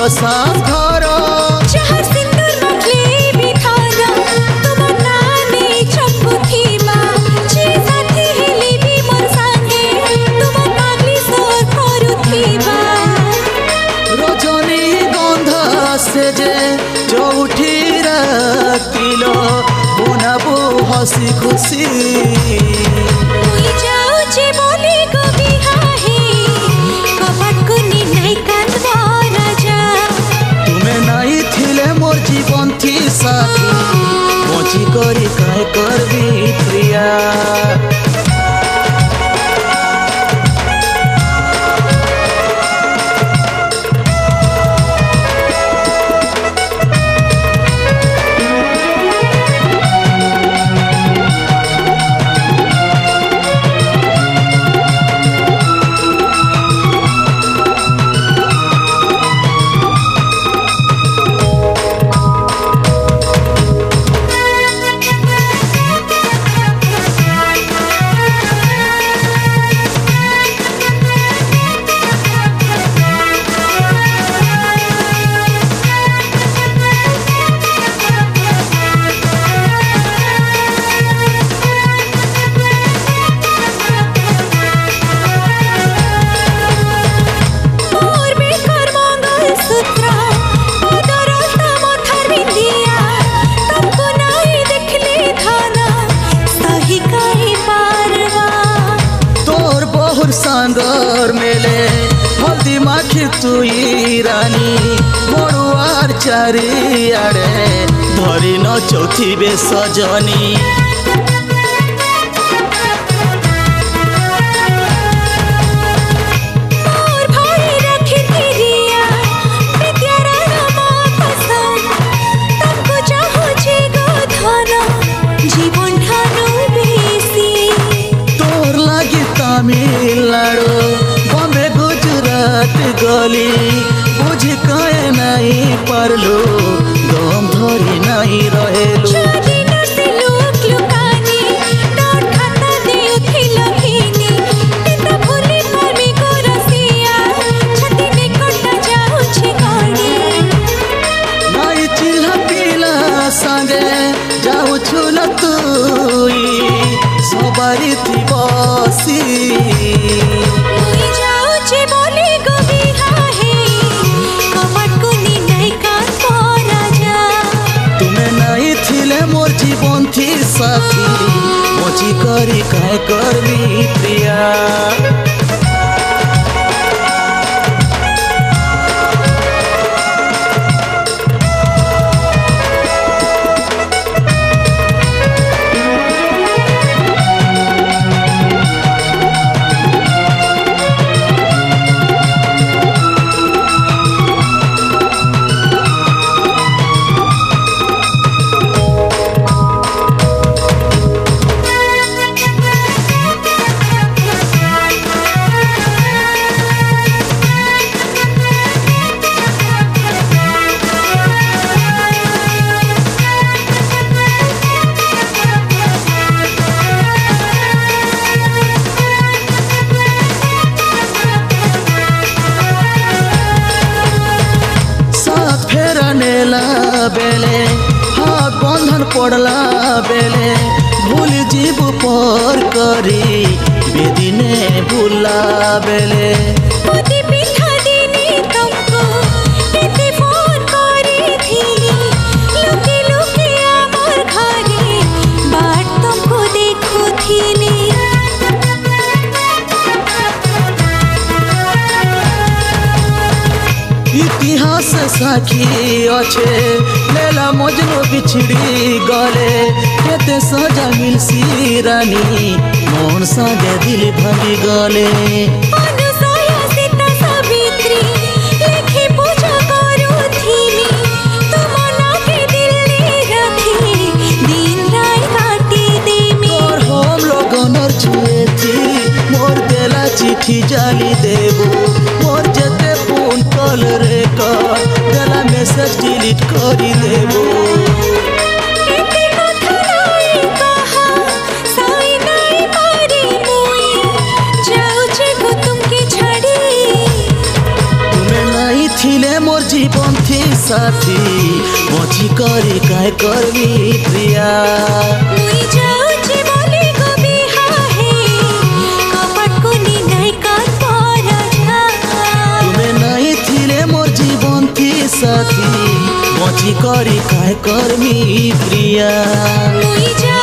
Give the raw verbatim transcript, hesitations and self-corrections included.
सांघर जहाँ सिंदूर मखले भी थाना तुम नामे चपुथीबा जे साथी हेली भी मोर सांगे तुम पागली सोर करुथीबा रजनी गंधा से जे जो उठी रातिलो बनाबो हसी खुशी मुई जाऊ जे बोली गो बिहाहे कपट को निर्णय कांदवा राजा तुम्हें नहीं थिले मोर जीवन थी साथी बची करी काय करबी प्रिया सांगर मेले हल्दी माखी तुई रानी मोरुआर चारी आड़े धरी न चौथी बे सजनी तमिलनाडु बॉम्बे गुजरात गली बुझ कहे नहीं पारलु दम धरी नहीं रहेलु नहीं चिल्हा पिला संगे जाऊ छुल तुई सवारी थी बसी मुई जाऊ जे बोली गो बिहाहे कपट को निर्णय कांदवा राजा तुम्हें नहीं थिले मोर जीवन थी साथी बची करी काय करबी प्रिया बेले हाथ बंधन पड़ला बेले भूल जीव पर करी बेदिने भूला बेले मोती पिठा दिनी तुमको इते फोन करी थी लुकी लुकी आमर घरे बाट तुमको देखो थीनी इतिहास साखी अच्छे लेला मजनू बिछड़ी गले केते सजा मिलसी रानी मन सागे दिल भांगी गले अनुसया सीता सावित्री लिखी पूजा करू थीनी तुम लागे दिल रखी दिन रात काटी देमी और हम लोगनर छुए थी मोर देला चिट्ठी जाली देबो मोर जते फोन कॉल रे कर देला मैसेज डिलीट करी देबो जीवन साथी बची करी काय करमी प्रिया मुई जाउची बोली गो बिहा हे कपट कुनी नहीं कर परजा तुमे नहीं थिले मोर जीवन थी साथी बची करी काय करमी प्रिया मुई जा